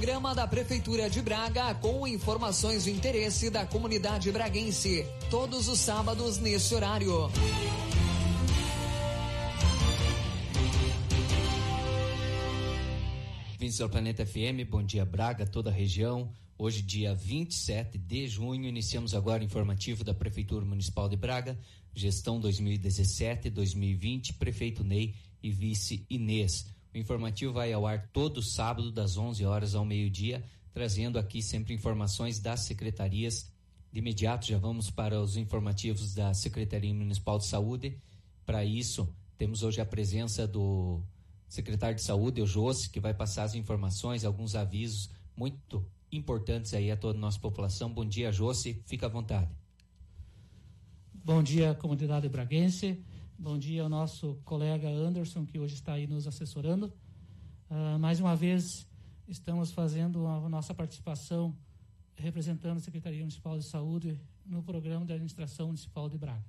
programa da Prefeitura de Braga com informações de interesse da comunidade braguense. Todos os sábados nesse horário. Vindos ao Planeta FM, bom dia Braga, toda a região. Hoje, dia 27 de junho, iniciamos agora o informativo da Prefeitura Municipal de Braga, gestão 2017-2020, prefeito Ney e vice Inês. O informativo vai ao ar todo sábado, das 11 horas ao meio-dia, trazendo aqui sempre informações das secretarias. De imediato, já vamos para os informativos da Secretaria Municipal de Saúde. Para isso, temos hoje a presença do secretário de Saúde, o Jossi, que vai passar as informações, alguns avisos muito importantes aí a toda a nossa população. Bom dia, Jossi, fica à vontade. Bom dia, comunidade braguense. Bom dia ao nosso colega Anderson, que hoje está aí nos assessorando. Mais uma vez, estamos fazendo a nossa participação representando a Secretaria Municipal de Saúde no programa de administração municipal de Braga.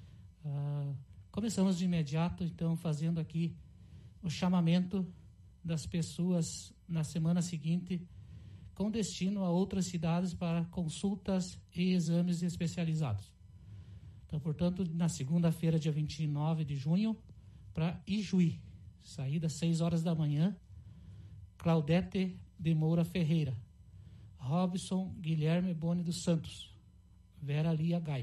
Começamos de imediato, então, fazendo aqui o chamamento das pessoas na semana seguinte com destino a outras cidades para consultas e exames especializados. Então, portanto, na segunda-feira, dia 29 de junho, para Ijuí, saída às 6 horas da manhã, Claudete de Moura Ferreira, Robson Guilherme Boni dos Santos, Vera Lia Gai.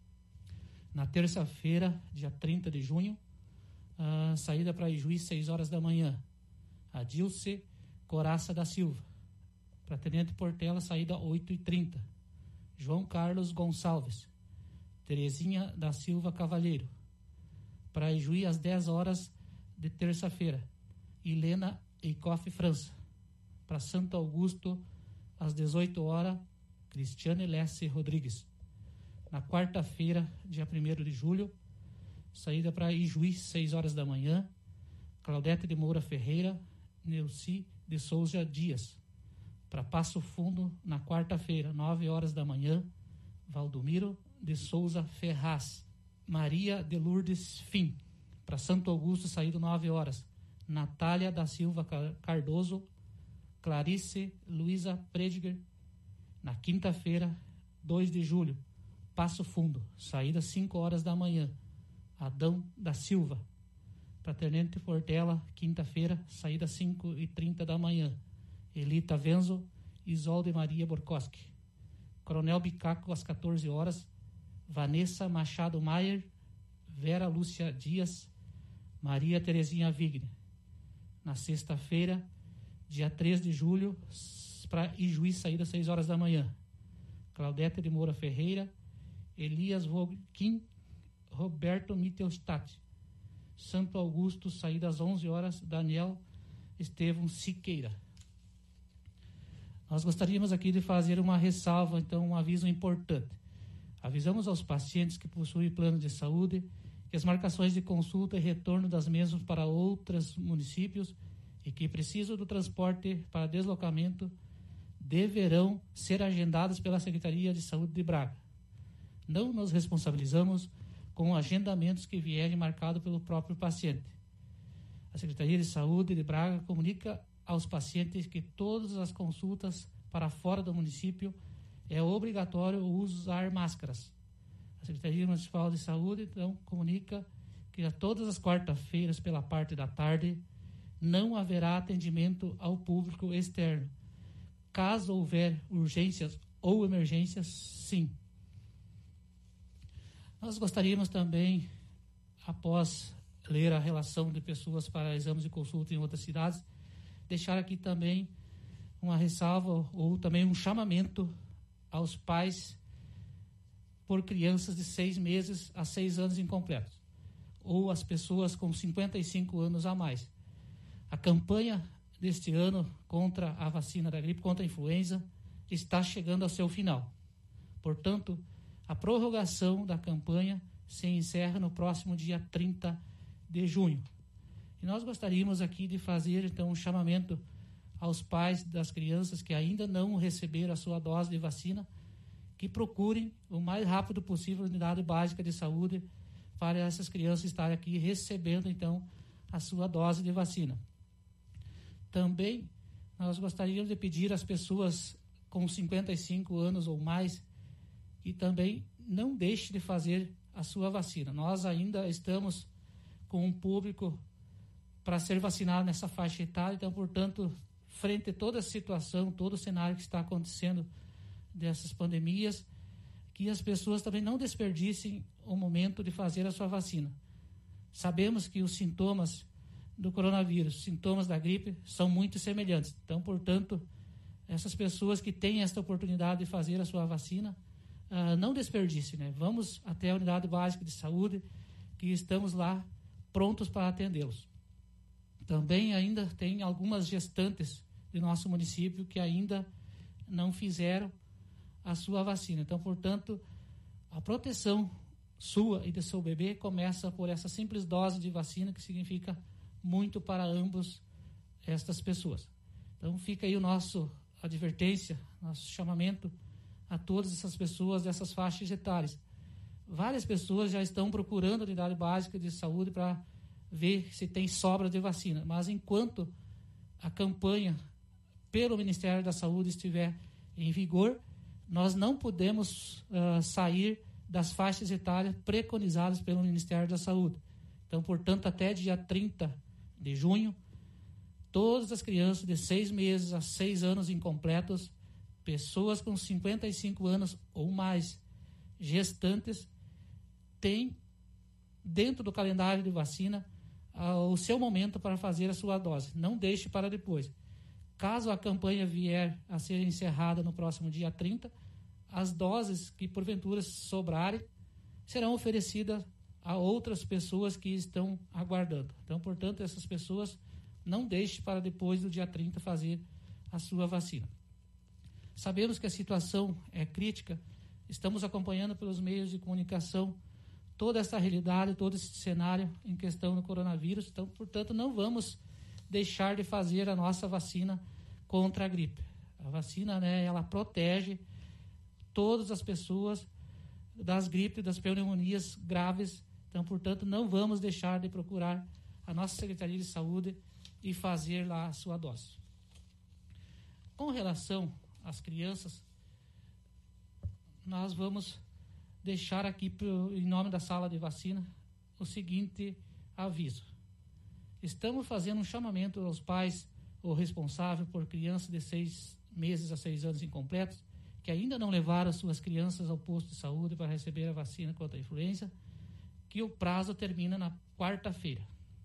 Na terça-feira, dia 30 de junho, saída para Ijuí, 6 horas da manhã, Adilce Coraça da Silva. Para Tenente Portela, saída 8h30, João Carlos Gonçalves, Terezinha da Silva Cavalheiro. Para Ijuí, às 10 horas de terça-feira, Helena Eicoff França. Para Santo Augusto, às 18 horas, Cristiane Lesse Rodrigues. Na quarta-feira, dia 1º de julho, saída para Ijuí, 6 horas da manhã, Claudete de Moura Ferreira, Neuci de Souza Dias. Para Passo Fundo, na quarta-feira, 9 horas da manhã, Valdomiro de Souza Ferraz. Maria de Lourdes Fim. Para Santo Augusto, saída 9 horas, Natália da Silva Cardoso, Clarice Luiza Prediger. Na quinta-feira, 2 de julho, Passo Fundo, saída 5 horas da manhã, Adão da Silva. Para Tenente Portela, quinta-feira, saída 5h30 da manhã, Elita Venzo, Isolde Maria Borkoski. Coronel Bicaco, às 14 horas, Vanessa Machado Maier, Vera Lúcia Dias, Maria Terezinha Vigne. Na sexta-feira, dia 3 de julho, para Ijuí, saída 6 horas da manhã, Claudete de Moura Ferreira, Elias Voguin, Roberto Mittelstadt. Santo Augusto, saída às 11 horas, Daniel Estevão Siqueira. Nós gostaríamos aqui de fazer uma ressalva, então, um aviso importante. Avisamos aos pacientes que possuem plano de saúde que as marcações de consulta e retorno das mesmas para outros municípios e que precisam do transporte para deslocamento deverão ser agendadas pela Secretaria de Saúde de Braga. Não nos responsabilizamos com agendamentos que vierem marcados pelo próprio paciente. A Secretaria de Saúde de Braga comunica aos pacientes que todas as consultas para fora do município é obrigatório usar máscaras. A Secretaria Municipal de Saúde, então, comunica que a todas as quartas-feiras, pela parte da tarde, não haverá atendimento ao público externo. Caso houver urgências ou emergências, sim. Nós gostaríamos também, após ler a relação de pessoas para exames de consulta em outras cidades, deixar aqui também uma ressalva ou também um chamamento aos pais por crianças de 6 meses a 6 anos incompletos, ou as pessoas com 55 anos a mais. A campanha deste ano contra a vacina da gripe, contra a influenza, está chegando ao seu final. Portanto, a prorrogação da campanha se encerra no próximo dia 30 de junho. E nós gostaríamos aqui de fazer, então, um chamamento aos pais das crianças que ainda não receberam a sua dose de vacina, que procurem o mais rápido possível a unidade básica de saúde para essas crianças estarem aqui recebendo, então, a sua dose de vacina. Também nós gostaríamos de pedir às pessoas com 55 anos ou mais que também não deixe de fazer a sua vacina. Nós ainda estamos com um público para ser vacinado nessa faixa etária, então, portanto, frente a toda a situação, todo o cenário que está acontecendo dessas pandemias, que as pessoas também não desperdicem o momento de fazer a sua vacina. Sabemos que os sintomas do coronavírus, sintomas da gripe, são muito semelhantes. Então, portanto, essas pessoas que têm esta oportunidade de fazer a sua vacina, não desperdicem, né? Vamos até a unidade básica de saúde, que estamos lá prontos para atendê-los. Também ainda tem algumas gestantes de nosso município que ainda não fizeram a sua vacina. Então, portanto, a proteção sua e do seu bebê começa por essa simples dose de vacina, que significa muito para ambos estas pessoas. Então, fica aí o nosso advertência, nosso chamamento a todas essas pessoas dessas faixas etárias. Várias pessoas já estão procurando a unidade básica de saúde para ver se tem sobra de vacina, mas enquanto a campanha pelo Ministério da Saúde estiver em vigor, nós não podemos sair das faixas etárias preconizadas pelo Ministério da Saúde. Então, portanto, até dia 30 de junho, todas as crianças de 6 meses a 6 anos incompletos, pessoas com 55 anos ou mais, gestantes, têm dentro do calendário de vacina o seu momento para fazer a sua dose. Não deixe para depois. Caso a campanha vier a ser encerrada no próximo dia 30, as doses que porventura sobrarem serão oferecidas a outras pessoas que estão aguardando. Então, portanto, essas pessoas não deixem para depois do dia 30 fazer a sua vacina. Sabemos que a situação é crítica, estamos acompanhando pelos meios de comunicação toda essa realidade, todo esse cenário em questão do coronavírus. Então, portanto, não vamos deixar de fazer a nossa vacina contra a gripe. A vacina, né, ela protege todas as pessoas das gripes, das pneumonias graves. Então, portanto, não vamos deixar de procurar a nossa Secretaria de Saúde e fazer lá a sua dose. Com relação às crianças, nós vamos deixar aqui, em nome da sala de vacina, o seguinte aviso. Estamos fazendo um chamamento aos pais ou responsáveis por crianças de 6 meses a 6 anos incompletos, que ainda não levaram suas crianças ao posto de saúde para receber a vacina contra a influenza, que o prazo termina na quarta-feira.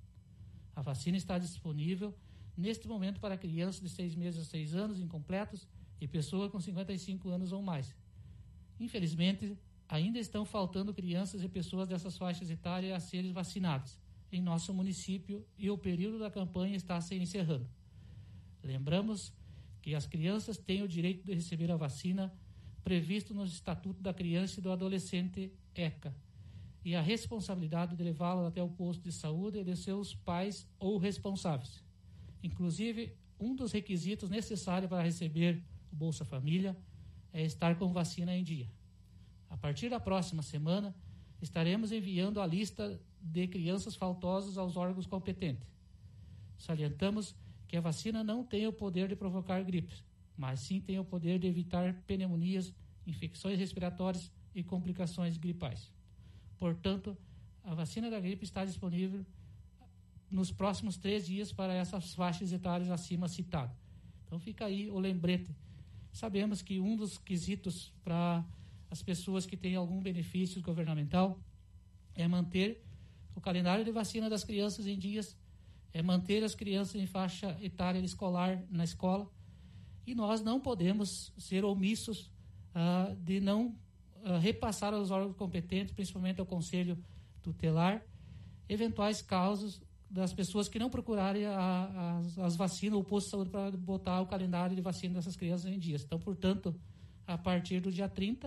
A vacina está disponível neste momento para crianças de 6 meses a 6 anos incompletos e pessoas com 55 anos ou mais. Infelizmente, ainda estão faltando crianças e pessoas dessas faixas etárias a serem vacinadas em nosso município e o período da campanha está se encerrando. Lembramos que as crianças têm o direito de receber a vacina previsto no Estatuto da Criança e do Adolescente, ECA, e a responsabilidade de levá-lo até o posto de saúde é de seus pais ou responsáveis. Inclusive, um dos requisitos necessários para receber o Bolsa Família é estar com vacina em dia. A partir da próxima semana, estaremos enviando a lista de crianças faltosas aos órgãos competentes. Salientamos que a vacina não tem o poder de provocar gripe, mas sim tem o poder de evitar pneumonias, infecções respiratórias e complicações gripais. Portanto, a vacina da gripe está disponível nos próximos 3 dias para essas faixas etárias acima citadas. Então fica aí o lembrete. Sabemos que um dos quesitos para as pessoas que têm algum benefício governamental é manter o calendário de vacina das crianças em dias, é manter as crianças em faixa etária escolar na escola, e nós não podemos ser omissos de não repassar aos órgãos competentes, principalmente ao Conselho Tutelar, eventuais casos das pessoas que não procurarem as vacinas, o posto de saúde para botar o calendário de vacina dessas crianças em dias. Então, portanto, a partir do dia 30,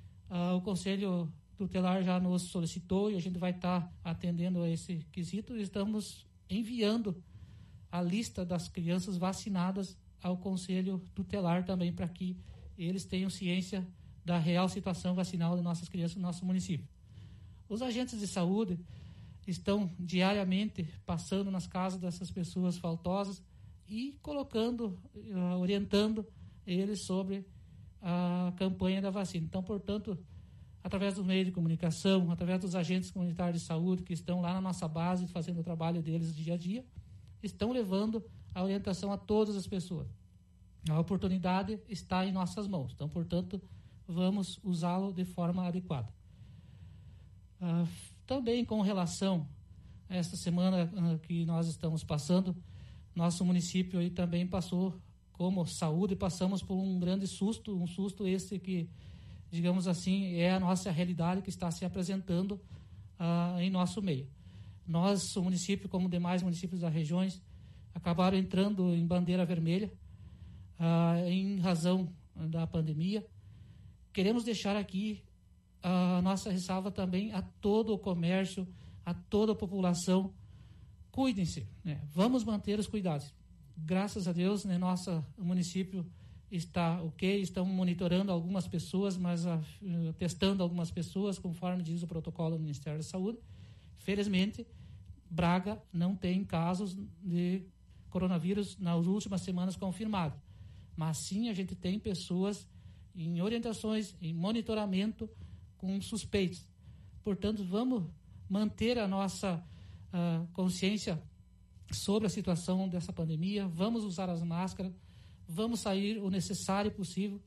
o Conselho Tutelar já nos solicitou e a gente vai estar atendendo a esse quesito. Estamos enviando a lista das crianças vacinadas ao Conselho Tutelar também, para que eles tenham ciência da real situação vacinal de nossas crianças no nosso município. Os agentes de saúde estão diariamente passando nas casas dessas pessoas faltosas e colocando, orientando eles sobre a campanha da vacina. Então, portanto, através dos meios de comunicação, através dos agentes comunitários de saúde que estão lá na nossa base fazendo o trabalho deles dia a dia, estão levando a orientação a todas as pessoas. A oportunidade está em nossas mãos. Então, portanto, vamos usá-lo de forma adequada. Também com relação a esta semana que nós estamos passando, nosso município aí também passou, como saúde, passamos por um grande susto, um susto esse que, digamos assim, é a nossa realidade que está se apresentando em nosso meio. Nós, o município, como demais municípios das regiões, acabaram entrando em bandeira vermelha em razão da pandemia. Queremos deixar aqui a nossa ressalva também a todo o comércio, a toda a população. Cuidem-se, né? Vamos manter os cuidados. Graças a Deus, né, nosso município está ok, estamos monitorando algumas pessoas, mas testando algumas pessoas, conforme diz o protocolo do Ministério da Saúde. Felizmente, Braga não tem casos de coronavírus nas últimas semanas confirmados. Mas sim, a gente tem pessoas em orientações, em monitoramento com suspeitos. Portanto, vamos manter a nossa consciência sobre a situação dessa pandemia, vamos usar as máscaras, vamos sair o necessário possível.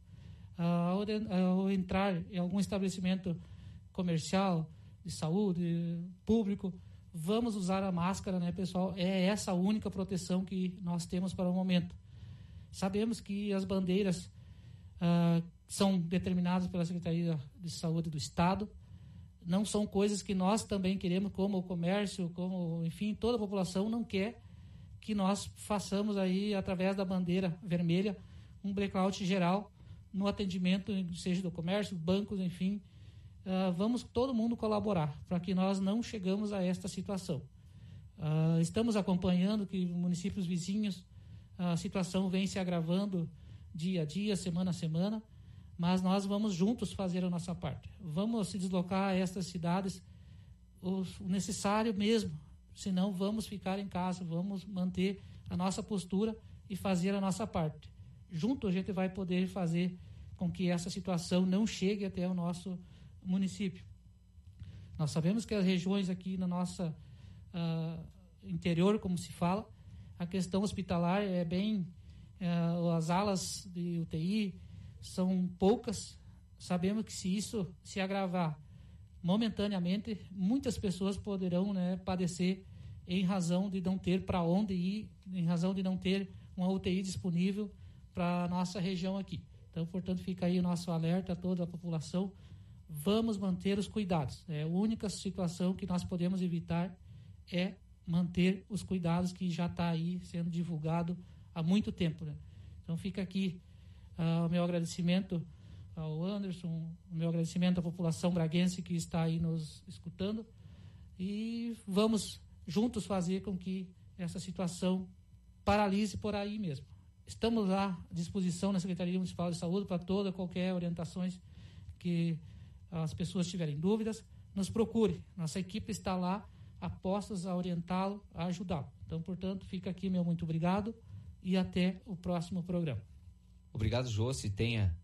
Ao entrar em algum estabelecimento comercial, de saúde, público, vamos usar a máscara, né, pessoal? É essa a única proteção que nós temos para o momento. Sabemos que as bandeiras são determinadas pela Secretaria de Saúde do Estado, não são coisas que nós também queremos, como o comércio, como, enfim, toda a população não quer que nós façamos aí, através da bandeira vermelha, um blackout geral no atendimento, seja do comércio, bancos, enfim. Vamos todo mundo colaborar para que nós não chegamos a esta situação. Estamos acompanhando que municípios vizinhos, a situação vem se agravando dia a dia, semana a semana, mas nós vamos juntos fazer a nossa parte. Vamos se deslocar a estas cidades o necessário mesmo, senão vamos ficar em casa, vamos manter a nossa postura e fazer a nossa parte. Junto a gente vai poder fazer com que essa situação não chegue até o nosso município. Nós sabemos que as regiões aqui na nossa interior, como se fala, a questão hospitalar é bem... as alas de UTI são poucas. Sabemos que se isso se agravar momentaneamente, muitas pessoas poderão, né, padecer em razão de não ter para onde ir, em razão de não ter uma UTI disponível para a nossa região aqui. Então, portanto, fica aí o nosso alerta a toda a população. Vamos manter os cuidados. A única situação que nós podemos evitar é manter os cuidados que já está aí sendo divulgado há muito tempo, né? Então fica aqui o meu agradecimento ao Anderson, o meu agradecimento à população braguense que está aí nos escutando, e vamos juntos fazer com que essa situação paralise por aí mesmo. Estamos lá à disposição na Secretaria Municipal de Saúde para toda qualquer orientações que as pessoas tiverem dúvidas, nos procure. Nossa equipe está lá apostas a orientá-lo, a ajudá-lo. Então, portanto, fica aqui meu muito obrigado e até o próximo programa. Obrigado, Josi. Tenha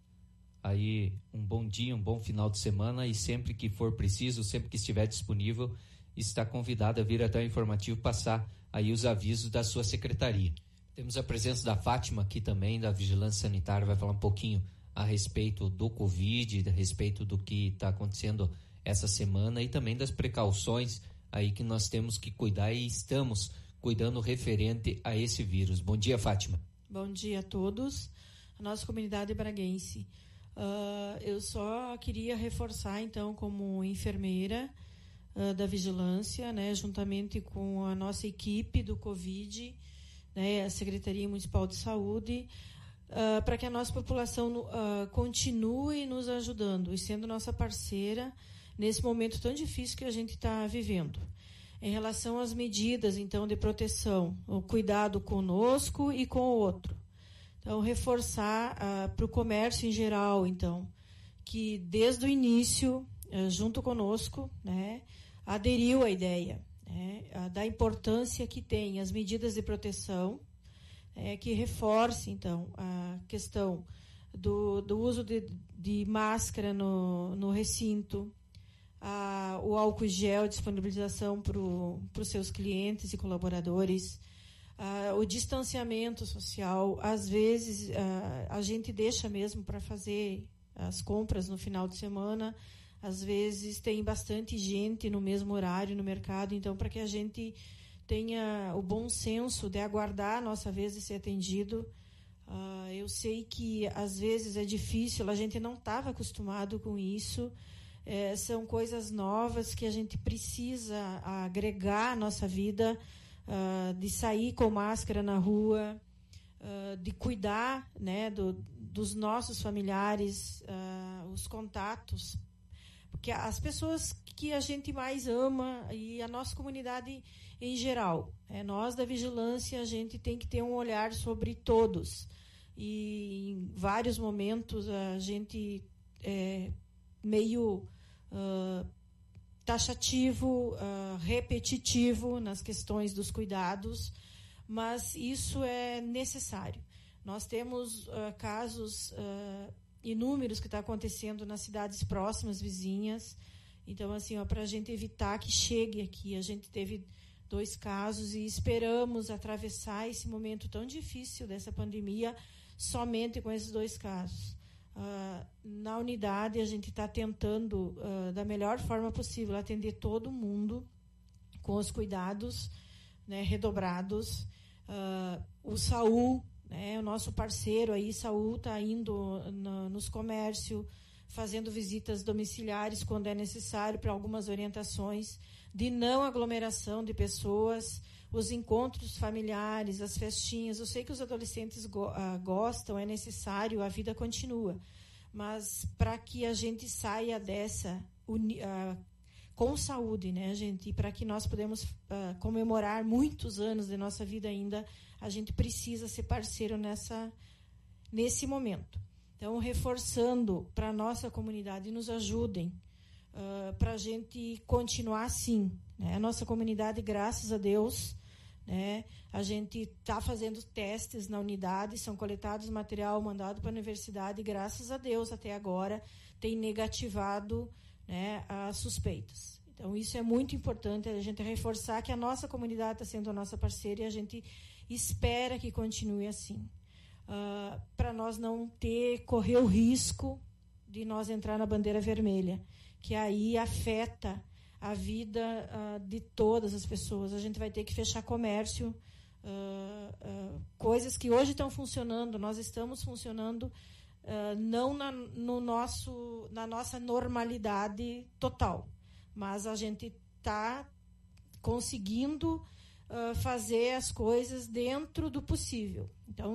aí um bom dia, um bom final de semana, e sempre que for preciso, sempre que estiver disponível, está convidado a vir até o informativo passar aí os avisos da sua secretaria. Temos a presença da Fátima aqui também, da Vigilância Sanitária, vai falar um pouquinho a respeito do Covid, a respeito do que está acontecendo essa semana e também das precauções aí que nós temos que cuidar e estamos cuidando referente a esse vírus. Bom dia, Fátima. Bom dia a todos, a nossa comunidade braguense. Eu só queria reforçar, então, como enfermeira da vigilância, né, juntamente com a nossa equipe do Covid, né, a Secretaria Municipal de Saúde, para que a nossa população continue nos ajudando e sendo nossa parceira nesse momento tão difícil que a gente está vivendo. Em relação às medidas, então, de proteção, o cuidado conosco e com o outro. Então, reforçar para o comércio em geral, então, que desde o início, junto conosco, né, aderiu à ideia, né, da importância que tem as medidas de proteção, que reforce, então, a questão do uso de máscara no recinto, o álcool gel, disponibilização para os seus clientes e colaboradores, o distanciamento social. Às vezes, a gente deixa mesmo para fazer as compras no final de semana, às vezes tem bastante gente no mesmo horário no mercado, então, para que a gente tenha o bom senso de aguardar a nossa vez de ser atendido. Eu sei que às vezes é difícil, a gente não estava acostumado com isso, são coisas novas que a gente precisa agregar à nossa vida, de sair com máscara na rua, de cuidar, né, dos nossos familiares, os contatos, porque as pessoas que a gente mais ama e a nossa comunidade em geral, nós da vigilância, a gente tem que ter um olhar sobre todos. E em vários momentos a gente é meio taxativo, repetitivo nas questões dos cuidados, mas isso é necessário. Nós temos casos inúmeros que está acontecendo nas cidades próximas, vizinhas. Então, assim, para a gente evitar que chegue aqui, a gente teve 2 casos e esperamos atravessar esse momento tão difícil dessa pandemia somente com esses 2 casos. Na unidade, a gente está tentando, da melhor forma possível, atender todo mundo com os cuidados, né, redobrados. O Saúl, né, o nosso parceiro aí, Saúl, está indo nos comércios, fazendo visitas domiciliares quando é necessário, para algumas orientações de não aglomeração de pessoas, os encontros familiares, as festinhas. Eu sei que os adolescentes gostam, é necessário, a vida continua. Mas para que a gente saia dessa com saúde, né, gente? E para que nós podemos comemorar muitos anos de nossa vida ainda, a gente precisa ser parceiro nesse momento. Então, reforçando para a nossa comunidade, nos ajudem para a gente continuar assim, né? A nossa comunidade, graças a Deus, né, a gente está fazendo testes na unidade, são coletados material mandado para a universidade, e graças a Deus, até agora, tem negativado, né, as suspeitas. Então, isso é muito importante, a gente reforçar que a nossa comunidade está sendo a nossa parceira e a gente espera que continue assim. Para nós não correr o risco de nós entrar na bandeira vermelha, que aí afeta a vida de todas as pessoas. A gente vai ter que fechar comércio, coisas que hoje estão funcionando, nós estamos funcionando não na nossa normalidade total, mas a gente está conseguindo fazer as coisas dentro do possível. Então,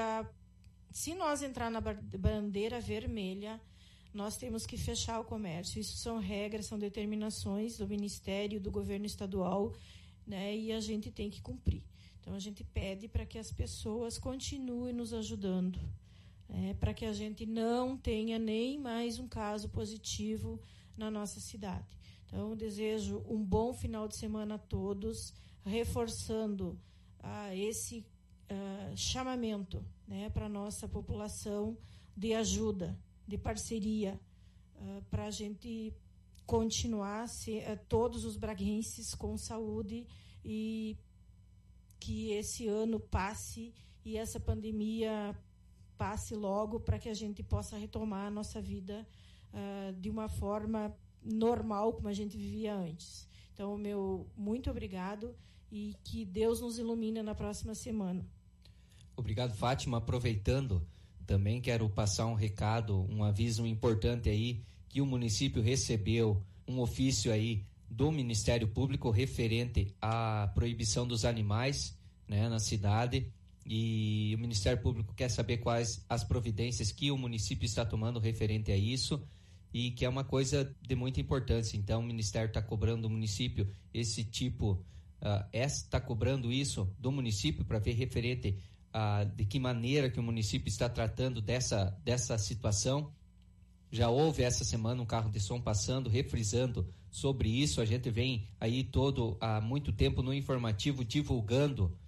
se nós entrar na bandeira vermelha, nós temos que fechar o comércio. Isso são regras, são determinações do Ministério, do governo estadual, né, e a gente tem que cumprir. Então, a gente pede para que as pessoas continuem nos ajudando, para que a gente não tenha nem mais um caso positivo na nossa cidade. Então, eu desejo um bom final de semana a todos, reforçando esse chamamento, né, para a nossa população de ajuda, de parceria, para a gente continuar todos os braguenses com saúde e que esse ano passe e essa pandemia passe logo, para que a gente possa retomar a nossa vida de uma forma normal, como a gente vivia antes. Então, meu muito obrigado e que Deus nos ilumine na próxima semana. Obrigado, Fátima. Aproveitando, também quero passar um recado, um aviso importante aí, que o município recebeu um ofício aí do Ministério Público referente à proibição dos animais, né, na cidade, e o Ministério Público quer saber quais as providências que o município está tomando referente a isso, e que é uma coisa de muita importância. Então, o Ministério está cobrando do município esse tipo, está cobrando isso do município para ver referente de que maneira que o município está tratando dessa situação. Já houve essa semana um carro de som passando, refrisando sobre isso. A gente vem aí há muito tempo no informativo divulgando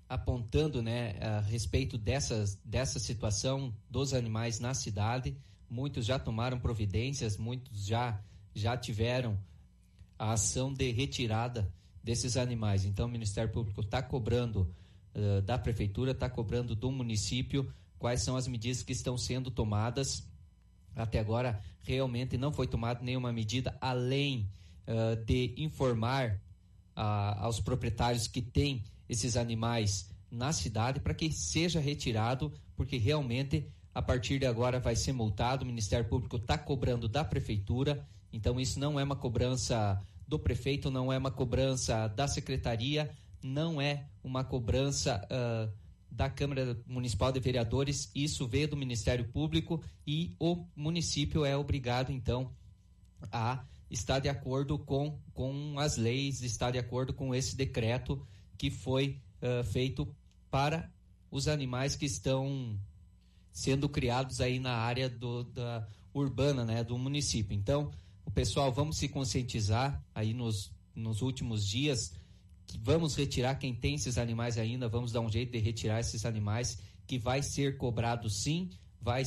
apontando, né, a respeito dessa situação dos animais na cidade. Muitos já tomaram providências, muitos já tiveram a ação de retirada desses animais. Então o Ministério Público está cobrando da Prefeitura, está cobrando do município quais são as medidas que estão sendo tomadas. Até agora realmente não foi tomada nenhuma medida além de informar aos proprietários que têm esses animais na cidade para que seja retirado, porque realmente a partir de agora vai ser multado. O Ministério Público está cobrando da Prefeitura, então isso não é uma cobrança do prefeito, não é uma cobrança da Secretaria, não é uma cobrança da Câmara Municipal de Vereadores, isso veio do Ministério Público e o município é obrigado então a estar de acordo com as leis, estar de acordo com esse decreto que foi feito para os animais que estão sendo criados aí na área da urbana, né, do município. Então, o pessoal, vamos se conscientizar aí nos últimos dias, que vamos retirar quem tem esses animais ainda, vamos dar um jeito de retirar esses animais, que vai ser cobrado sim, vai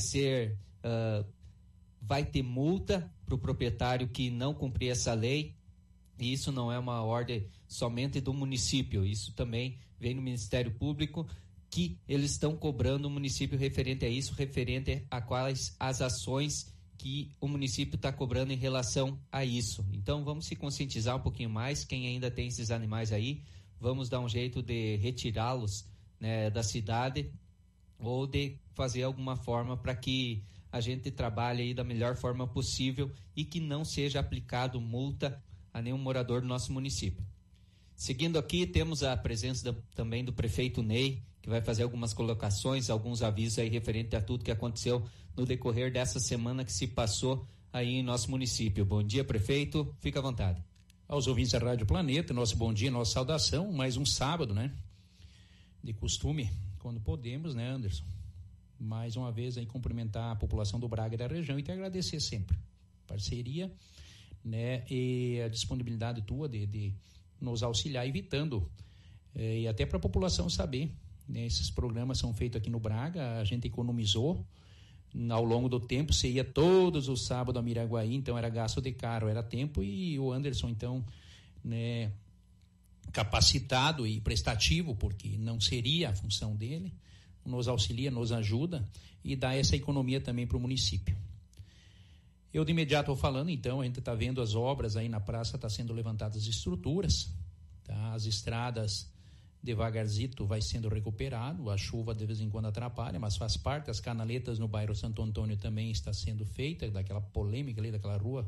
ter multa para o proprietário que não cumprir essa lei, e isso não é uma ordem somente do município, isso também vem no Ministério Público, que eles estão cobrando o município referente a isso, referente a quais as ações que o município está cobrando em relação a isso. Então vamos se conscientizar um pouquinho mais, quem ainda tem esses animais aí, vamos dar um jeito de retirá-los, né, da cidade, ou de fazer alguma forma para que a gente trabalhe aí da melhor forma possível e que não seja aplicado multa a nenhum morador do nosso município. Seguindo aqui, temos a presença também do prefeito Ney, que vai fazer algumas colocações, alguns avisos aí referente a tudo que aconteceu no decorrer dessa semana que se passou aí em nosso município. Bom dia, prefeito, fica à vontade. Aos ouvintes da Rádio Planeta, nosso bom dia, nossa saudação, mais um sábado, né? De costume, quando podemos, né, Anderson? Mais uma vez aí cumprimentar a população do Braga e da região e te agradecer sempre. Parceria, né? E a disponibilidade tua de nos auxiliar, evitando, e até para a população saber, né? Esses programas são feitos aqui no Braga, a gente economizou ao longo do tempo, você ia todos os sábados a Miraguaí, então era gasto de carro, era tempo, e o Anderson então, né, capacitado e prestativo, porque não seria a função dele, nos auxilia, nos ajuda e dá essa economia também para o município. Eu de imediato vou falando, então, a gente está vendo as obras aí na praça, está sendo levantadas as estruturas, tá? As estradas devagarzito vai sendo recuperado, a chuva de vez em quando atrapalha, mas faz parte. As canaletas no bairro Santo Antônio também está sendo feita, daquela polêmica ali, daquela rua,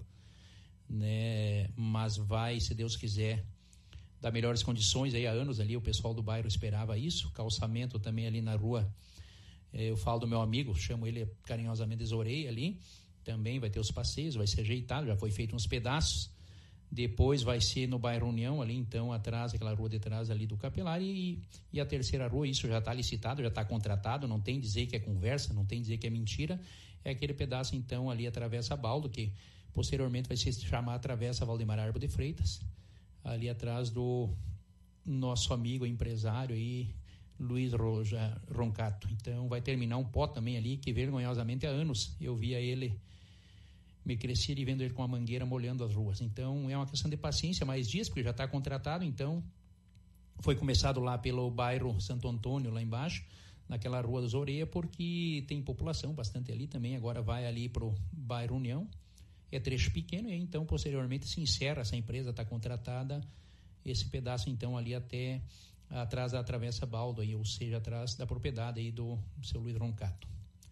né? Mas vai, se Deus quiser, dar melhores condições. Aí há anos ali o pessoal do bairro esperava isso. Calçamento também ali na rua, eu falo do meu amigo, chamo ele carinhosamente de Zoreia ali, também vai ter os passeios, vai ser ajeitado, já foi feito uns pedaços. Depois vai ser no bairro União ali, então, atrás, aquela rua de trás ali do Capelar, e a terceira rua, isso já está licitado, já está contratado, não tem dizer que é conversa, não tem dizer que é mentira, é aquele pedaço então ali Travessa Baldo, que posteriormente vai se chamar Travessa Valdemar Arbo de Freitas, ali atrás do nosso amigo empresário aí, Luiz Roncato. Então vai terminar um pó também ali, que vergonhosamente há anos eu via ele, me cresci e vendo ele com a mangueira molhando as ruas. Então é uma questão de paciência, mais dias, porque já está contratado. Então foi começado lá pelo bairro Santo Antônio, lá embaixo, naquela rua dos Oreia, porque tem população bastante ali também. Agora vai ali pro bairro União, é trecho pequeno, e então posteriormente se encerra, essa empresa está contratada, esse pedaço então ali até atrás da Travessa Baldo, aí, ou seja, atrás da propriedade aí do seu Luiz Roncato.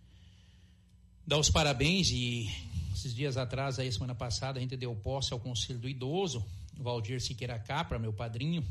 Dá os parabéns, e esses dias atrás, aí, semana passada, a gente deu posse ao Conselho do Idoso, Valdir Siqueira Capra, meu padrinho,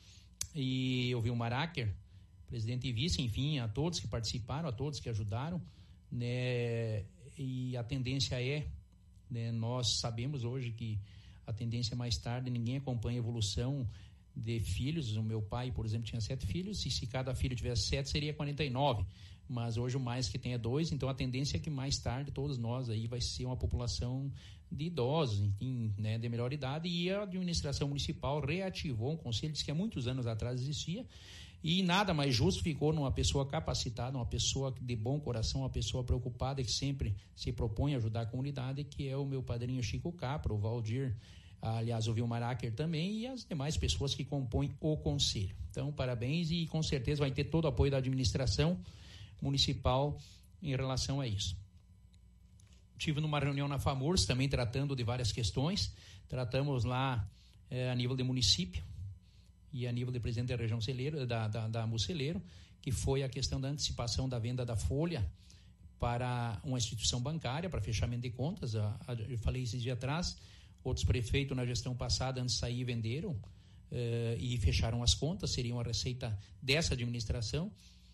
e eu vi o Maraker, presidente e vice, enfim, a todos que participaram, a todos que ajudaram, né? E a tendência é, né, nós sabemos hoje que a tendência é mais tarde, ninguém acompanha a evolução de filhos. O meu pai, por exemplo, tinha 7 filhos, e se cada filho tivesse 7, seria 49, mas hoje o mais que tem é 2, então a tendência é que mais tarde todos nós aí vai ser uma população de idosos, enfim, né, de melhor idade, e a administração municipal reativou um conselho que há muitos anos atrás existia, E nada mais justo ficou numa pessoa capacitada, uma pessoa de bom coração, uma pessoa preocupada que sempre se propõe a ajudar a comunidade, que é o meu padrinho Chico Capra, o Valdir, aliás, o Vilmar Acker também, e as demais pessoas que compõem o conselho. Então, parabéns, e com certeza vai ter todo o apoio da administração municipal em relação a isso. Tive numa reunião na FAMURS também tratando de várias questões. Tratamos lá a nível de município e a nível de presidente da região celeiro, da Muceleiro, que foi a questão da antecipação da venda da folha para uma instituição bancária, para fechamento de contas. Eu falei esses dias atrás, outros prefeitos na gestão passada, antes de sair, venderam e fecharam as contas, seriam a receita dessa administração,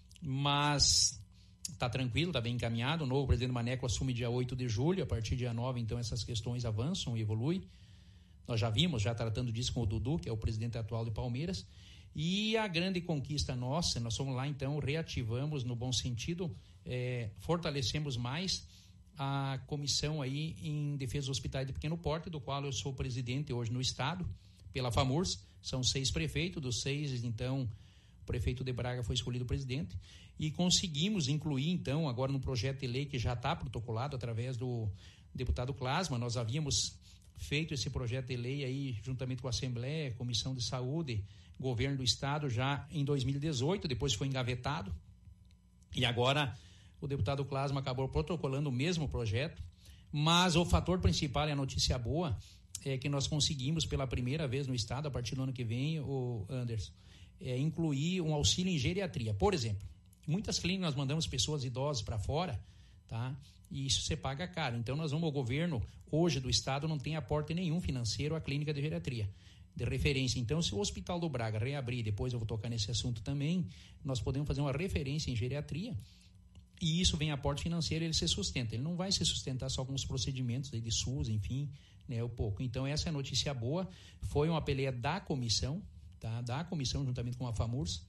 mas está tranquilo, está bem encaminhado. O novo presidente Maneco assume dia 8 de julho, a partir de dia 9, então essas questões avançam e evoluem. Nós já tratando disso com o Dudu, que é o presidente atual de Palmeiras. E a grande conquista nossa, nós fomos lá então, reativamos no bom sentido, fortalecemos mais a comissão aí em defesa dos hospitais de pequeno porte, do qual eu sou presidente hoje no estado, pela FAMURS. São 6 prefeitos, dos 6, então, o prefeito de Braga foi escolhido presidente. E conseguimos incluir, então, agora no projeto de lei que já está protocolado através do deputado Clasma, nós havíamos feito esse projeto de lei aí juntamente com a Assembleia, Comissão de Saúde, Governo do Estado já em 2018, depois foi engavetado e agora o deputado Clasma acabou protocolando o mesmo projeto, mas o fator principal e a notícia boa é que nós conseguimos pela primeira vez no Estado, a partir do ano que vem, o Anderson, incluir um auxílio em geriatria. Por exemplo, muitas clínicas nós mandamos pessoas idosas para fora, tá? E isso você paga caro. Então nós vamos, o governo hoje do estado não tem aporte nenhum financeiro à clínica de geriatria de referência. Então, se o Hospital do Braga reabrir, depois eu vou tocar nesse assunto também, nós podemos fazer uma referência em geriatria e isso vem aporte financeiro, ele se sustenta. Ele não vai se sustentar só com os procedimentos de SUS, enfim, né, o pouco. Então essa é a notícia boa. Foi uma peleia da comissão, tá? Da comissão juntamente com a FAMURS,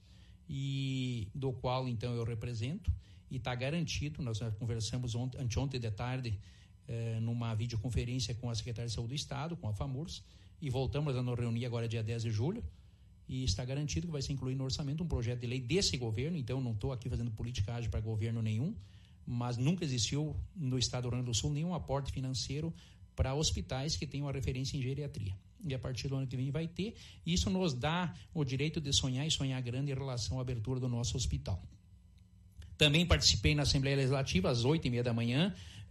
e do qual então eu represento. E está garantido, nós conversamos anteontem de tarde numa videoconferência com a Secretaria de Saúde do Estado, com a FAMURS, e voltamos a nos reunir agora dia 10 de julho, e está garantido que vai ser incluído no orçamento um projeto de lei desse governo. Então não estou aqui fazendo politicagem para governo nenhum, mas nunca existiu no Estado do Rio Grande do Sul nenhum aporte financeiro para hospitais que tenham a referência em geriatria. E a partir do ano que vem vai ter. Isso nos dá o direito de sonhar e sonhar grande em relação à abertura do nosso hospital. Também participei na Assembleia Legislativa às 8h30 da manhã.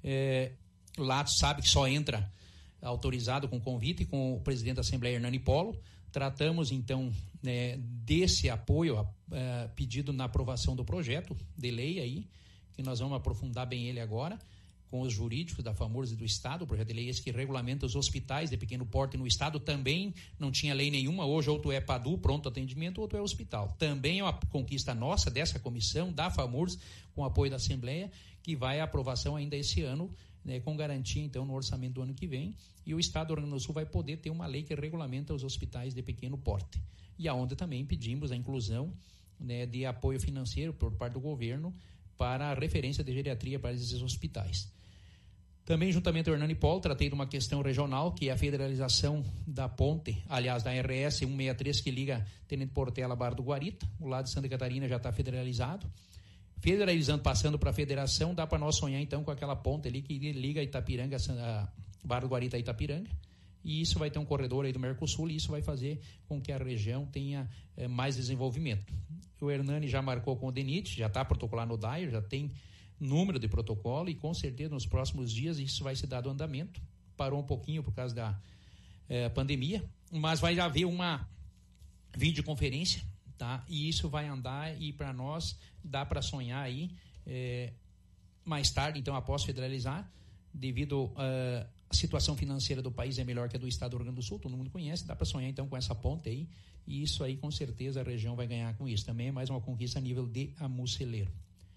Lá sabe que só entra autorizado com convite, com o presidente da Assembleia, Hernani Polo. Tratamos, então, desse apoio, pedido na aprovação do projeto de lei aí, que nós vamos aprofundar bem ele agora, com os jurídicos da FAMURS e do Estado. O projeto de lei esse que regulamenta os hospitais de pequeno porte no Estado. Também não tinha lei nenhuma. Hoje, ou tu é PADU, pronto atendimento, ou tu é hospital. Também é uma conquista nossa, dessa comissão, da FAMURS, com apoio da Assembleia, que vai à aprovação ainda esse ano, né, com garantia, então, no orçamento do ano que vem. E o Estado do Rio Grande do Sul vai poder ter uma lei que regulamenta os hospitais de pequeno porte. E aonde também pedimos a inclusão, né, de apoio financeiro por parte do governo para a referência de geriatria para esses hospitais. Também, juntamente com o Hernani Polo, tratei de uma questão regional, que é a federalização da ponte, aliás, da RS 163, que liga Tenente Portela a Barra do Guarita. O lado de Santa Catarina já está federalizado. Federalizando, passando para a federação, dá para nós sonhar, então, com aquela ponte ali que liga Itapiranga, a Barra do Guarita a Itapiranga. E isso vai ter um corredor aí do Mercosul, e isso vai fazer com que a região tenha mais desenvolvimento. O Hernani já marcou com o DENIT, já está protocolado no DAIR, já tem número de protocolo, e com certeza nos próximos dias isso vai ser dado andamento. Parou um pouquinho por causa da pandemia, mas vai haver uma videoconferência, tá? E isso vai andar, e para nós dá para sonhar aí mais tarde, então, após federalizar, devido a situação financeira do país é melhor que a do Estado do Rio Grande do Sul, todo mundo conhece, dá para sonhar então com essa ponte aí, e isso aí com certeza a região vai ganhar com isso. Também é mais uma conquista a nível de Amuceleiro.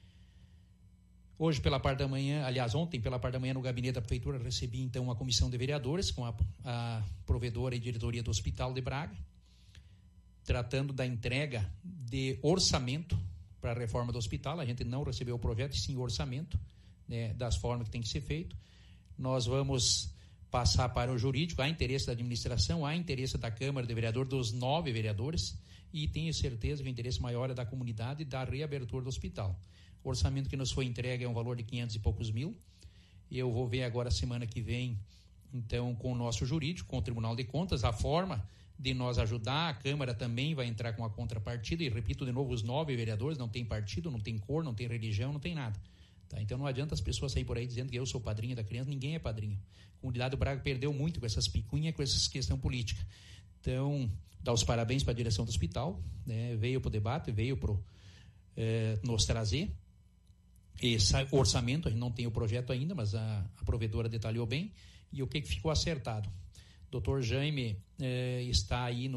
Hoje, pela parte da manhã, aliás, ontem, pela parte da manhã, no gabinete da Prefeitura, recebi, então, uma comissão de vereadores com a provedora e diretoria do Hospital de Braga, tratando da entrega de orçamento para a reforma do hospital. A gente não recebeu o projeto, e sim o orçamento, né, das formas que tem que ser feito. Nós vamos passar para o jurídico, há interesse da administração, há interesse da Câmara de Vereadores, dos 9 vereadores. e tenho certeza que o interesse maior é da comunidade da reabertura do hospital. O orçamento que nos foi entregue é um valor de 500 e poucos mil. Eu vou ver agora semana que vem, então, com o nosso jurídico, com o Tribunal de Contas, a forma de nós ajudar. A Câmara também vai entrar com a contrapartida, e repito de novo, os 9 vereadores, não tem partido, não tem cor, não tem religião, não tem nada. Tá? Então não adianta as pessoas saírem por aí dizendo que eu sou padrinho da criança, ninguém é padrinho. A comunidade do Braga perdeu muito com essas picuinhas, com essa questão política. Então, dar os parabéns para a direção do hospital, né? Veio para o debate, veio para nos trazer esse orçamento. A gente não tem o projeto ainda, mas a provedora detalhou bem. E o que ficou acertado? Dr. Jaime está aí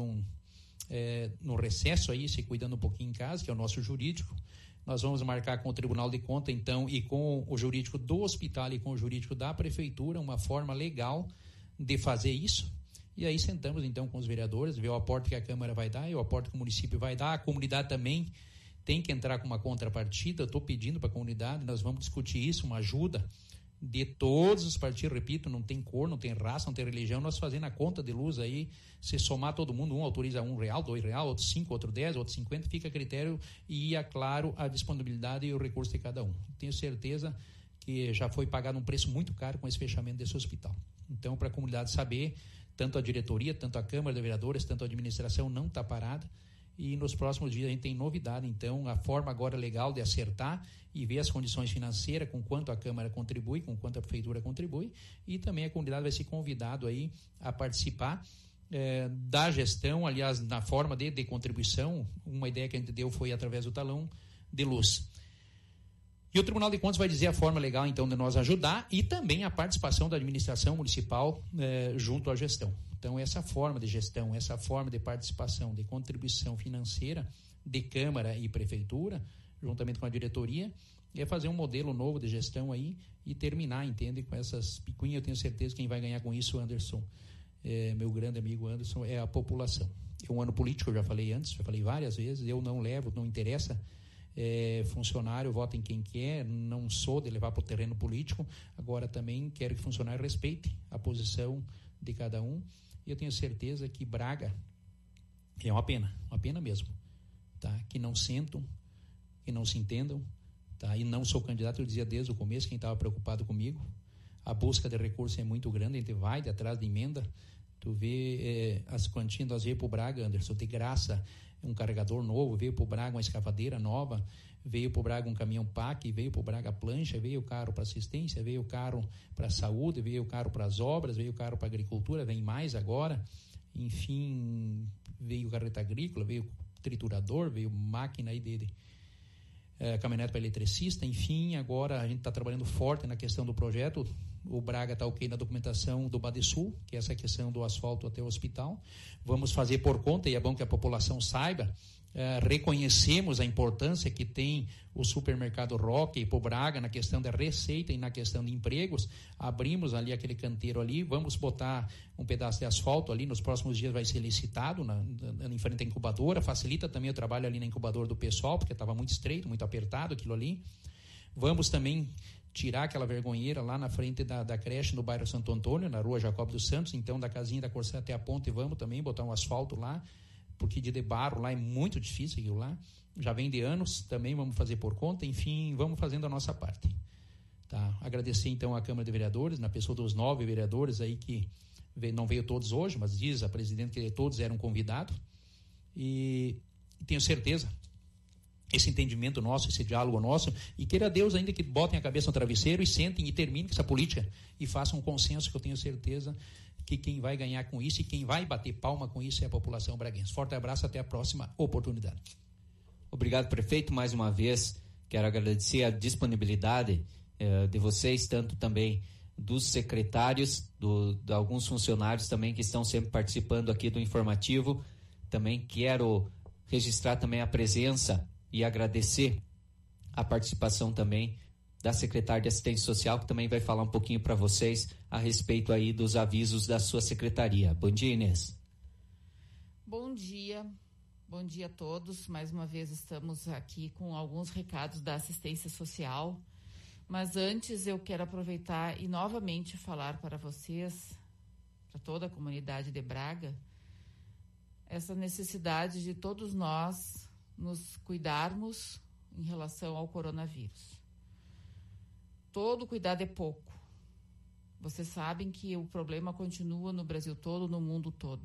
no recesso aí, se cuidando um pouquinho em casa, que é o nosso jurídico. Nós vamos marcar com o Tribunal de Contas, então, e com o jurídico do hospital e com o jurídico da prefeitura, uma forma legal de fazer isso. E aí sentamos, então, com os vereadores, ver o aporte que a Câmara vai dar e o aporte que o município vai dar. A comunidade também tem que entrar com uma contrapartida. Estou pedindo para a comunidade, nós vamos discutir isso, uma ajuda de todos os partidos, repito, não tem cor, não tem raça, não tem religião, nós fazendo a conta de luz aí, se somar todo mundo, um autoriza R$1, R$2, outro 5, outro 10, outro 50, fica a critério e, é claro, a disponibilidade e o recurso de cada um. Tenho certeza que já foi pagado um preço muito caro com esse fechamento desse hospital. Então, para a comunidade saber, tanto a diretoria, tanto a Câmara de Vereadores, tanto a administração não está parada. E nos próximos dias a gente tem novidade, então, a forma agora legal de acertar e ver as condições financeiras, com quanto a Câmara contribui, com quanto a Prefeitura contribui, e também a comunidade vai ser convidado aí a participar da gestão, aliás, na forma de contribuição. Uma ideia que a gente deu foi através do talão de luz. E o Tribunal de Contas vai dizer a forma legal, então, de nós ajudar e também a participação da administração municipal junto à gestão. Então, essa forma de gestão, essa forma de participação, de contribuição financeira de Câmara e Prefeitura, juntamente com a diretoria, é fazer um modelo novo de gestão aí e terminar, entende, com essas picuinhas. Eu tenho certeza que quem vai ganhar com isso, Anderson, meu grande amigo Anderson, é a população. É um ano político, eu já falei antes, já falei várias vezes, eu não levo, não interessa, funcionário vota em quem quer, não sou de levar para o terreno político. Agora também quero que funcionário respeite a posição de cada um. E eu tenho certeza que Braga é uma pena mesmo, tá? Que não sentam, que não se entendam, tá? E não sou candidato, eu dizia desde o começo, quem estava preocupado comigo, a busca de recursos é muito grande, a gente vai de atrás de emenda. Tu vê as quantias, nós veio para o Braga, Anderson, de graça, um carregador novo, veio para o Braga uma escavadeira nova, veio para o Braga um caminhão PAC, veio para o Braga plancha, veio caro para assistência, veio caro para saúde, veio caro para as obras, veio caro para agricultura, vem mais agora, enfim, veio carreta agrícola, veio triturador, veio máquina aí de caminhonete para eletricista, enfim, agora a gente está trabalhando forte na questão do projeto. O Braga está ok na documentação do Badesul, que é essa questão do asfalto até o hospital. Vamos fazer por conta, e é bom que a população saiba, reconhecemos a importância que tem o supermercado Roque para o Braga na questão da receita e na questão de empregos. Abrimos ali aquele canteiro ali, vamos botar um pedaço de asfalto ali, nos próximos dias vai ser licitado em frente à incubadora, facilita também o trabalho ali na incubadora do pessoal, porque estava muito estreito, muito apertado aquilo ali. Vamos também tirar aquela vergonheira lá na frente da creche no bairro Santo Antônio, na rua Jacob dos Santos, então da casinha da Corsã até a ponte, vamos também botar um asfalto lá, porque de barro lá é muito difícil aquilo lá, já vem de anos, também vamos fazer por conta, enfim, vamos fazendo a nossa parte. Tá? Agradecer então à Câmara de Vereadores, na pessoa dos 9 vereadores aí que não veio todos hoje, mas diz a presidente que todos eram convidados, e tenho certeza, esse entendimento nosso, esse diálogo nosso, e queira Deus ainda que botem a cabeça no travesseiro e sentem e terminem com essa política e façam um consenso, que eu tenho certeza que quem vai ganhar com isso e quem vai bater palma com isso é a população braguense. Forte abraço, até a próxima oportunidade. Obrigado, prefeito, mais uma vez. Quero agradecer a disponibilidade de vocês, tanto também dos secretários, de alguns funcionários também que estão sempre participando aqui do informativo. Também quero registrar também a presença e agradecer a participação também da secretária de Assistência Social, que também vai falar um pouquinho para vocês a respeito aí dos avisos da sua secretaria. Bom dia, Inês. Bom dia a todos. Mais uma vez estamos aqui com alguns recados da Assistência Social, mas antes eu quero aproveitar e novamente falar para vocês, para toda a comunidade de Braga, essa necessidade de todos nós nos cuidarmos em relação ao coronavírus. Todo cuidado é pouco. Vocês sabem que o problema continua no Brasil todo, no mundo todo.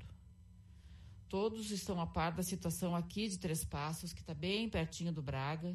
Todos estão a par da situação aqui de Três Passos, que está bem pertinho do Braga,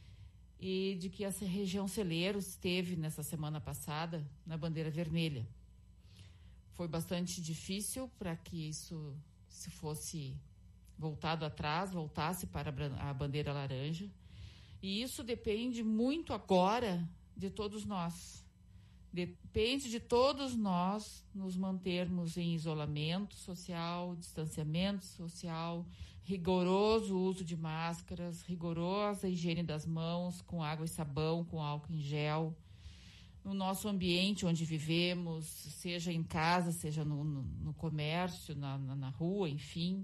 e de que essa região celeiro esteve nessa semana passada na bandeira vermelha. Foi bastante difícil para que isso, se fosse voltado atrás, voltasse para a bandeira laranja. E isso depende muito agora de todos nós. Depende de todos nós nos mantermos em isolamento social, distanciamento social, rigoroso uso de máscaras, rigorosa higiene das mãos com água e sabão, com álcool em gel, no nosso ambiente onde vivemos, seja em casa, seja no comércio, na rua, enfim.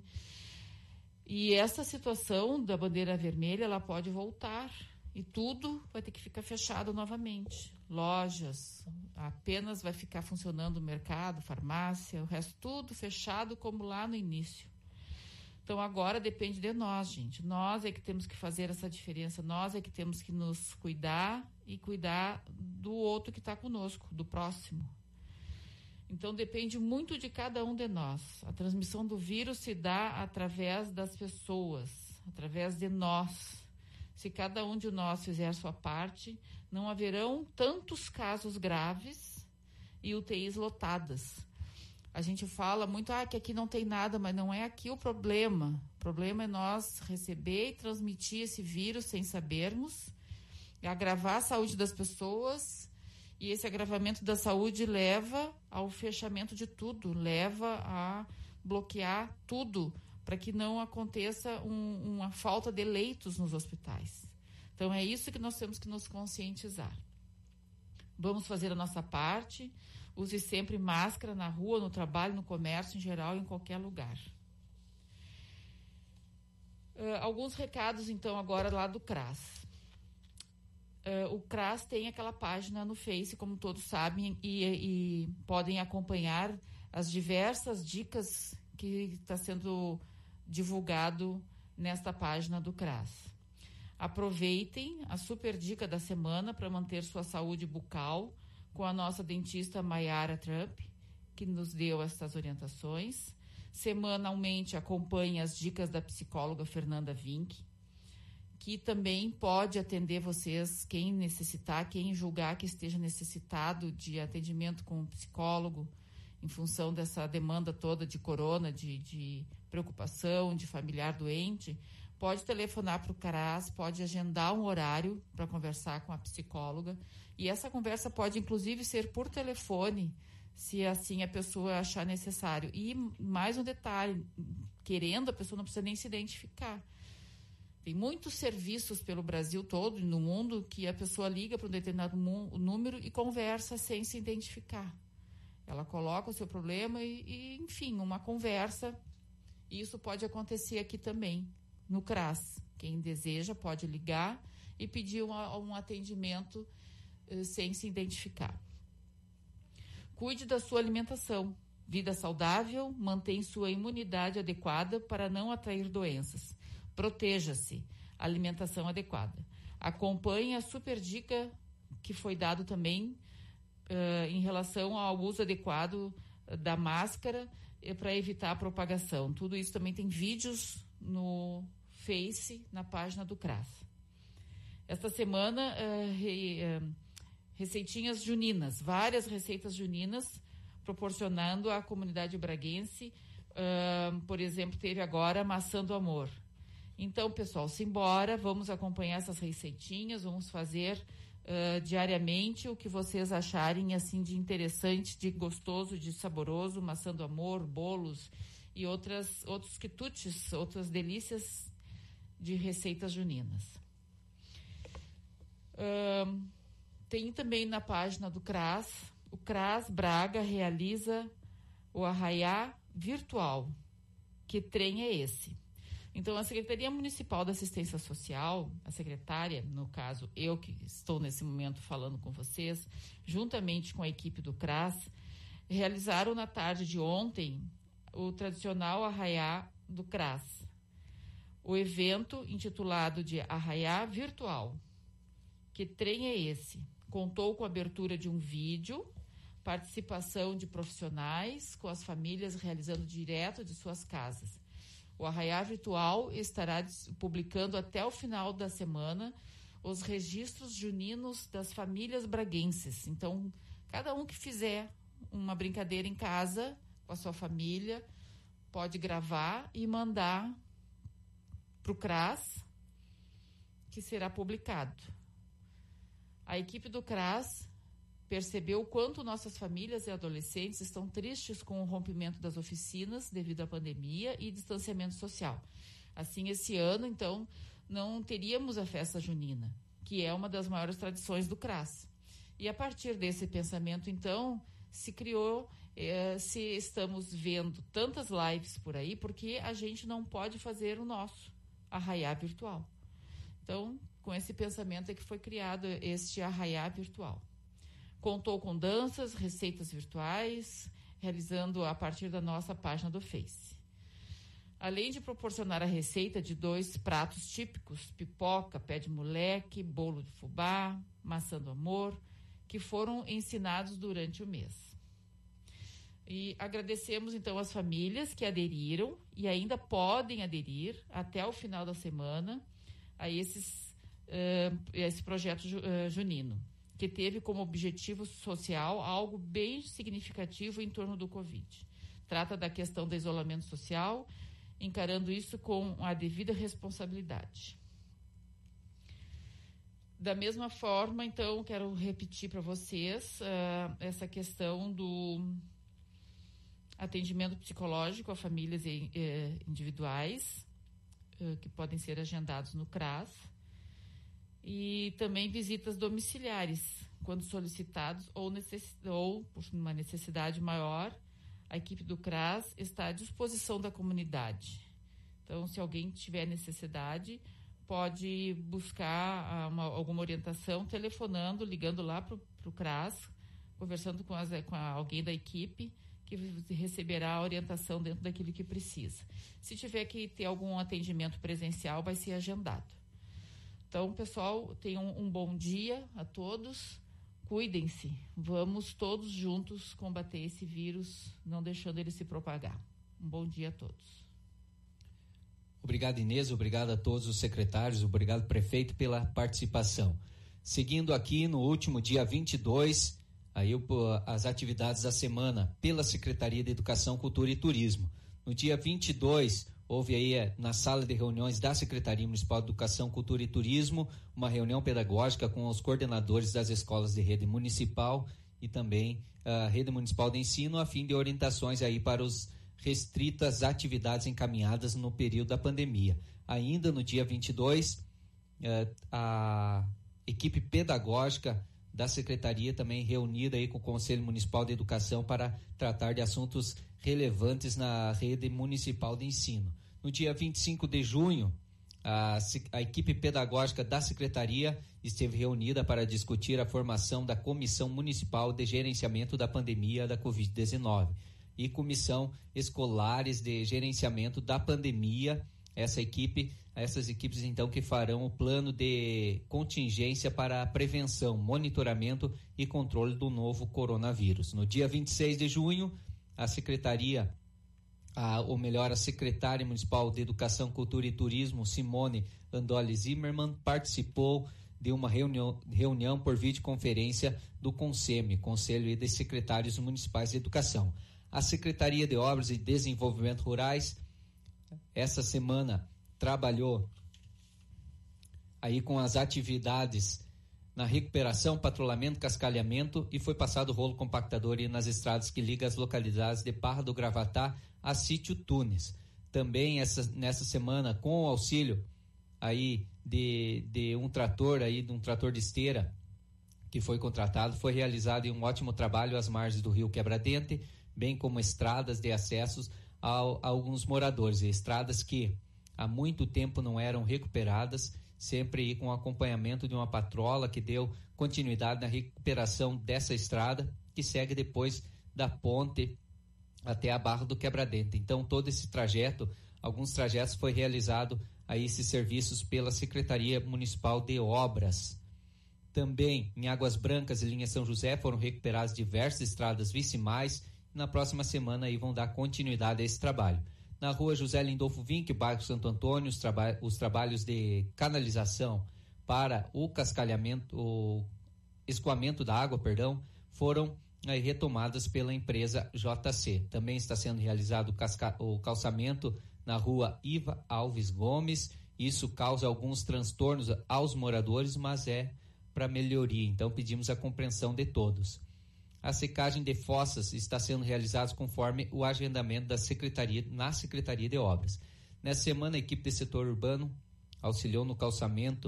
E essa situação da bandeira vermelha, ela pode voltar e tudo vai ter que ficar fechado novamente. Lojas, apenas vai ficar funcionando o mercado, farmácia, o resto tudo fechado como lá no início. Então agora depende de nós, gente. Nós é que temos que fazer essa diferença, nós é que temos que nos cuidar e cuidar do outro que está conosco, do próximo. Então depende muito de cada um de nós. A transmissão do vírus se dá através das pessoas, através de nós. Se cada um de nós fizer a sua parte, não haverão tantos casos graves e UTIs lotadas. A gente fala muito que aqui não tem nada, mas não é aqui o problema. O problema é nós receber e transmitir esse vírus sem sabermos, agravar a saúde das pessoas, e esse agravamento da saúde leva ao fechamento de tudo, leva a bloquear tudo, para que não aconteça uma falta de leitos nos hospitais. Então, é isso que nós temos que nos conscientizar. Vamos fazer a nossa parte. Use sempre máscara na rua, no trabalho, no comércio, em geral, em qualquer lugar. Alguns recados, então, agora lá do CRAS. O CRAS tem aquela página no Face, como todos sabem, e podem acompanhar as diversas dicas que está sendo divulgado nesta página do CRAS. Aproveitem a super dica da semana para manter sua saúde bucal com a nossa dentista Mayara Trump, que nos deu essas orientações. Semanalmente acompanhe as dicas da psicóloga Fernanda Vink, que também pode atender vocês, quem necessitar, quem julgar que esteja necessitado de atendimento com um psicólogo, em função dessa demanda toda de corona, de preocupação, de familiar doente, pode telefonar para o CRAS, pode agendar um horário para conversar com a psicóloga. E essa conversa pode, inclusive, ser por telefone, se assim a pessoa achar necessário. E mais um detalhe, querendo, a pessoa não precisa nem se identificar. Tem muitos serviços pelo Brasil todo e no mundo que a pessoa liga para um determinado número e conversa sem se identificar. Ela coloca o seu problema e enfim, uma conversa. Isso pode acontecer aqui também, no CRAS. Quem deseja pode ligar e pedir um atendimento sem se identificar. Cuide da sua alimentação. Vida saudável, mantém sua imunidade adequada para não atrair doenças. Proteja-se. Alimentação adequada. Acompanhe a super dica que foi dado também em relação ao uso adequado da máscara para evitar a propagação. Tudo isso também tem vídeos no Face, na página do CRAS. Esta semana, receitinhas juninas, várias receitas juninas, proporcionando à comunidade braguense. Por exemplo, teve agora maçã do amor. Então, pessoal, simbora, vamos acompanhar essas receitinhas, vamos fazer diariamente o que vocês acharem assim de interessante, de gostoso, de saboroso, maçã do amor, bolos e outros quitutes, outras delícias de receitas juninas. Tem também na página do CRAS, o CRAS Braga realiza o Arraiá Virtual. Que trem é esse? Então, a Secretaria Municipal da Assistência Social, a secretária, no caso, eu que estou nesse momento falando com vocês, juntamente com a equipe do CRAS, realizaram na tarde de ontem o tradicional Arraiá do CRAS. O evento, intitulado de Arraiá Virtual. Que trem é esse? Contou com a abertura de um vídeo, participação de profissionais, com as famílias realizando direto de suas casas. O Arraiá Virtual estará publicando até o final da semana os registros juninos das famílias braguenses. Então, cada um que fizer uma brincadeira em casa com a sua família pode gravar e mandar para o CRAS, que será publicado. A equipe do CRAS percebeu o quanto nossas famílias e adolescentes estão tristes com o rompimento das oficinas devido à pandemia e distanciamento social. Assim, esse ano, então, não teríamos a festa junina, que é uma das maiores tradições do CRAS. E a partir desse pensamento, então, se criou, se estamos vendo tantas lives por aí, porque a gente não pode fazer o nosso Arraiá Virtual. Então, com esse pensamento é que foi criado este Arraiá Virtual. Contou com danças, receitas virtuais, realizando a partir da nossa página do Face. Além de proporcionar a receita de 2 pratos típicos, pipoca, pé de moleque, bolo de fubá, maçã do amor, que foram ensinados durante o mês. E agradecemos, então, as famílias que aderiram e ainda podem aderir até o final da semana a esse projeto junino, que teve como objetivo social algo bem significativo em torno do Covid. Trata da questão do isolamento social, encarando isso com a devida responsabilidade. Da mesma forma, então, quero repetir para vocês essa questão do atendimento psicológico a famílias individuais, que podem ser agendados no CRAS, e também visitas domiciliares, quando solicitados ou por uma necessidade maior, a equipe do CRAS está à disposição da comunidade. Então, se alguém tiver necessidade, pode buscar alguma orientação telefonando, ligando lá para o CRAS, conversando com alguém da equipe, que receberá a orientação dentro daquilo que precisa. Se tiver que ter algum atendimento presencial, vai ser agendado. Então, pessoal, tenham um bom dia a todos. Cuidem-se. Vamos todos juntos combater esse vírus, não deixando ele se propagar. Um bom dia a todos. Obrigado, Inês. Obrigado a todos os secretários. Obrigado, prefeito, pela participação. Seguindo aqui, no último dia 22, as atividades da semana pela Secretaria de Educação, Cultura e Turismo. No dia 22, houve aí na sala de reuniões da Secretaria Municipal de Educação, Cultura e Turismo uma reunião pedagógica com os coordenadores das escolas de rede municipal e também a rede municipal de ensino, a fim de orientações aí para os restritas atividades encaminhadas no período da pandemia. Ainda no dia 22, a equipe pedagógica da Secretaria também reunida aí com o Conselho Municipal de Educação para tratar de assuntos relevantes na rede municipal de ensino. No dia 25 de junho, a equipe pedagógica da Secretaria esteve reunida para discutir a formação da Comissão Municipal de Gerenciamento da Pandemia da Covid-19 e Comissão Escolares de Gerenciamento da Pandemia. Essas equipes então que farão o plano de contingência para a prevenção, monitoramento e controle do novo coronavírus. No dia 26 de junho, a secretária municipal de Educação, Cultura e Turismo, Simone Andoli Zimmermann, participou de uma reunião por videoconferência do CONSEMI, Conselho de Secretários Municipais de Educação. A Secretaria de Obras e Desenvolvimento Rurais, essa semana, trabalhou aí com as atividades na recuperação, patrulhamento, cascalhamento e foi passado o rolo compactador nas estradas que ligam as localidades de Barra do Gravatá a Sítio Tunes. Também nessa semana, com o auxílio aí de um trator de esteira que foi contratado, foi realizado um ótimo trabalho às margens do rio Quebra-Dente, bem como estradas de acessos a alguns moradores, estradas que há muito tempo não eram recuperadas, sempre com acompanhamento de uma patrola que deu continuidade na recuperação dessa estrada, que segue depois da ponte até a Barra do Quebra-Dente. Então, todo esse trajeto, alguns trajetos foi realizado aí esses serviços pela Secretaria Municipal de Obras. Também em Águas Brancas e linha São José foram recuperadas diversas estradas vicimais e na próxima semana aí vão dar continuidade a esse trabalho. Na rua José Lindolfo Vinck, bairro Santo Antônio, os trabalhos de canalização para o cascalhamento, o escoamento da água, foram aí retomadas pela empresa JC. Também está sendo realizado o calçamento na rua Iva Alves Gomes. Isso causa alguns transtornos aos moradores, mas é para melhoria, então pedimos a compreensão de todos. A secagem de fossas está sendo realizada conforme o agendamento da Secretaria, na Secretaria de Obras. Nessa semana, a equipe de setor urbano auxiliou no calçamento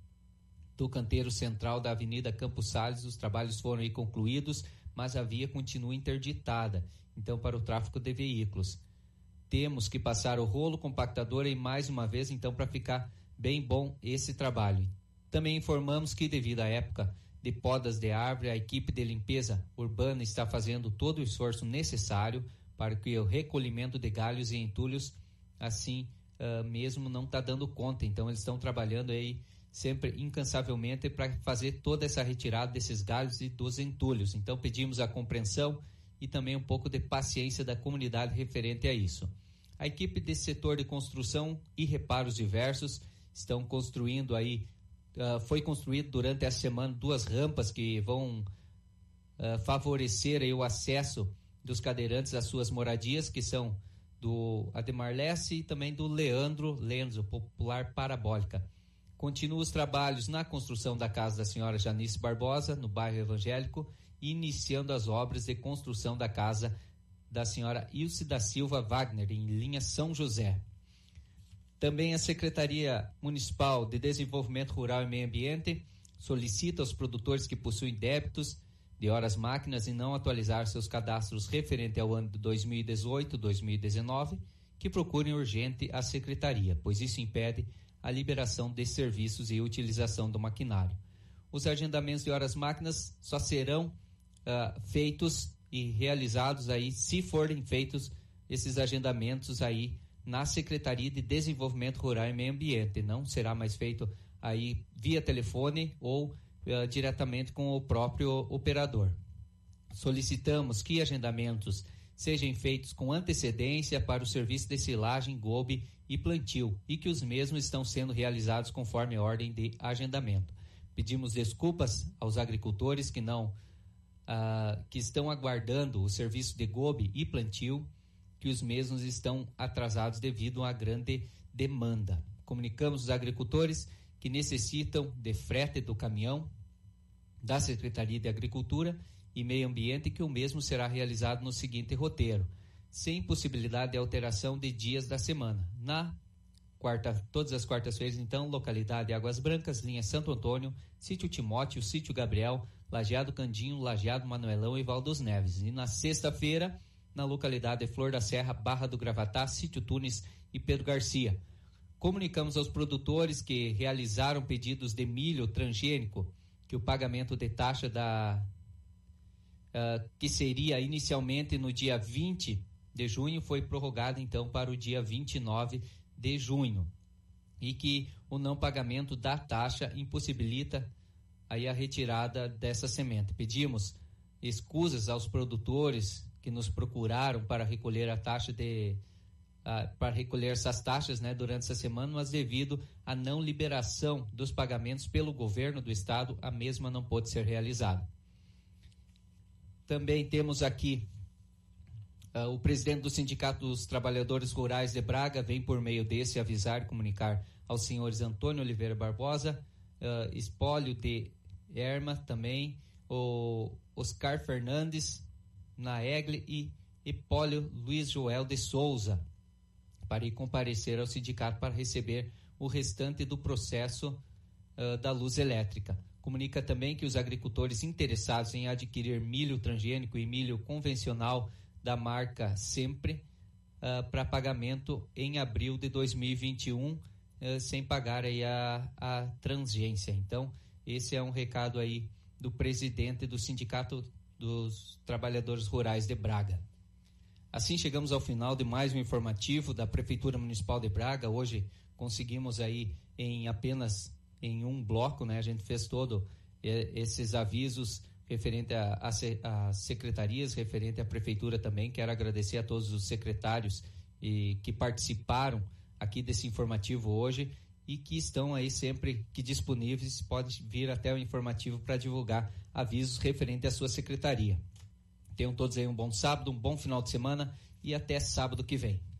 do canteiro central da Avenida Campos Sales. Os trabalhos foram aí concluídos, mas a via continua interditada, então para o tráfego de veículos. Temos que passar o rolo compactador aí mais uma vez, então, para ficar bem bom esse trabalho. Também informamos que, devido à época de podas de árvore, a equipe de limpeza urbana está fazendo todo o esforço necessário para que o recolhimento de galhos e entulhos, assim mesmo, não está dando conta. Então, eles estão trabalhando aí sempre incansavelmente para fazer toda essa retirada desses galhos e dos entulhos. Então, pedimos a compreensão e também um pouco de paciência da comunidade referente a isso. A equipe desse setor de construção e reparos diversos estão construindo aí. Foi construído durante essa semana 2 rampas que vão favorecer aí o acesso dos cadeirantes às suas moradias, que são do Ademar Lesse e também do Leandro Lenzo, popular Parabólica. Continuam os trabalhos na construção da casa da senhora Janice Barbosa, no bairro Evangélico, iniciando as obras de construção da casa da senhora Ilse da Silva Wagner, em linha São José. Também a Secretaria Municipal de Desenvolvimento Rural e Meio Ambiente solicita aos produtores que possuem débitos de horas máquinas e não atualizar seus cadastros referente ao ano de 2018-2019 que procurem urgente a Secretaria, pois isso impede a liberação de serviços e utilização do maquinário. Os agendamentos de horas máquinas só serão feitos e realizados aí, se forem feitos esses agendamentos aí na Secretaria de Desenvolvimento Rural e Meio Ambiente. Não será mais feito aí via telefone ou diretamente com o próprio operador. Solicitamos que agendamentos sejam feitos com antecedência para o serviço de silagem, gobe e plantio e que os mesmos estão sendo realizados conforme a ordem de agendamento. Pedimos desculpas aos agricultores que estão aguardando o serviço de gobe e plantio, que os mesmos estão atrasados devido à grande demanda. Comunicamos aos agricultores que necessitam de frete do caminhão da Secretaria de Agricultura e Meio Ambiente, que o mesmo será realizado no seguinte roteiro, sem possibilidade de alteração de dias da semana. Todas as quartas-feiras, então, localidade Águas Brancas, linha Santo Antônio, sítio Timóteo, sítio Gabriel, Lajeado Candinho, Lajeado Manuelão e Valdos Neves. E na sexta-feira, na localidade Flor da Serra, Barra do Gravatá, sítio Tunes e Pedro Garcia. Comunicamos aos produtores que realizaram pedidos de milho transgênico que o pagamento de taxa que seria inicialmente no dia 20 de junho foi prorrogado então para o dia 29 de junho e que o não pagamento da taxa impossibilita aí a retirada dessa semente. Pedimos escusas aos produtores que nos procuraram para recolher para recolher essas taxas, né, durante essa semana, mas devido à não liberação dos pagamentos pelo governo do estado, a mesma não pôde ser realizada. Também temos aqui o presidente do Sindicato dos Trabalhadores Rurais de Braga vem por meio desse avisar e comunicar aos senhores Antônio Oliveira Barbosa, Espólio de Erma também, o Oscar Fernandes Naegle e Hipólio Luiz Joel de Souza para ir comparecer ao sindicato para receber o restante do processo da luz elétrica. Comunica também que os agricultores interessados em adquirir milho transgênico e milho convencional da marca Sempre para pagamento em abril de 2021 sem pagar aí a transgência. Então, esse é um recado aí do presidente do Sindicato dos Trabalhadores Rurais de Braga. Assim chegamos ao final de mais um informativo da Prefeitura Municipal de Braga. Hoje conseguimos aí apenas em um bloco, né? A gente fez todo esses avisos referente a secretarias, referente à Prefeitura também. Quero agradecer a todos os secretários que participaram aqui desse informativo hoje e que estão aí sempre que disponíveis, pode vir até o informativo para divulgar avisos referente à sua secretaria. Tenham todos aí um bom sábado, um bom final de semana e até sábado que vem.